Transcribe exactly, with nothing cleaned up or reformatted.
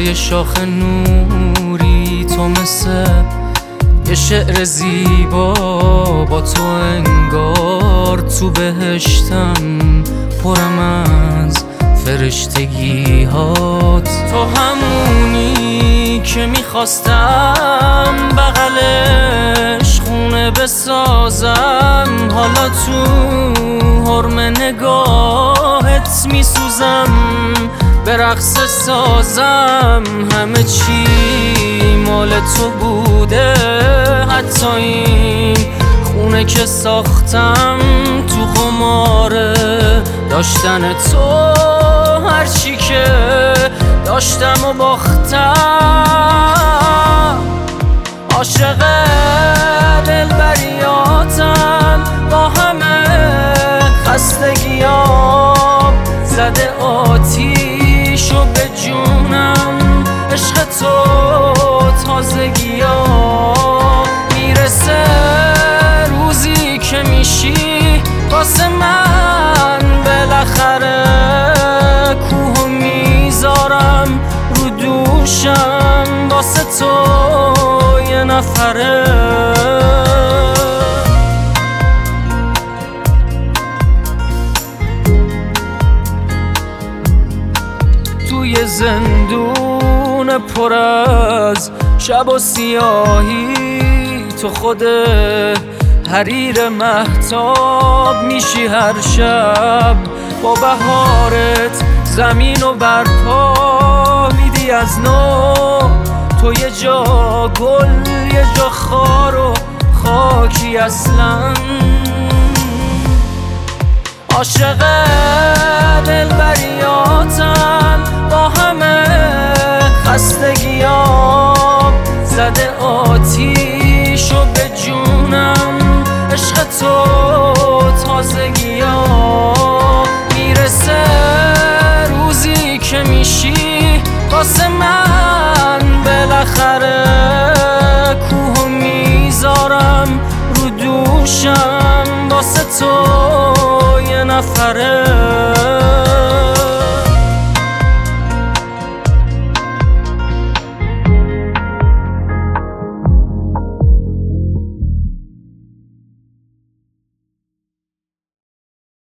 بالای شاخ نوری تو مثل یه شعر زیبا، با تو انگار تو بهشتم پرم از فرشتگی هات. تو همونی که میخواستم بغلش خونه بسازم، حالا تو حرم نگاهت میسوزم، به رقص سازم. همه چی مال تو بوده، حتی این خونه که ساختم تو قماره داشتن تو. هرچی که داشتم و باختم، عاشق دلبریاتم، با همه خستگیام زده آتیشو به جونم. عشق تو تازگیام، میرسه روزی که میشی واسه من بالاخره. کوهو میذارم رو دوشم واسه تو یه نفره. توی زندون پر از شب و سیاهی، تو خود حریر مهتاب میشی هر شب. با بهارت زمین و برپا میدی از نو، تو یه جا گل یه جا خار و خاکی اصلا. عاشق دلبریاتم، با همه خستگیام زده آتیشو به جونم. عشق تو تازگیام، میرسه روزی که میشی واسه من بالاخره. کوهو میذارم رو دوشم واسه تو یه نفره.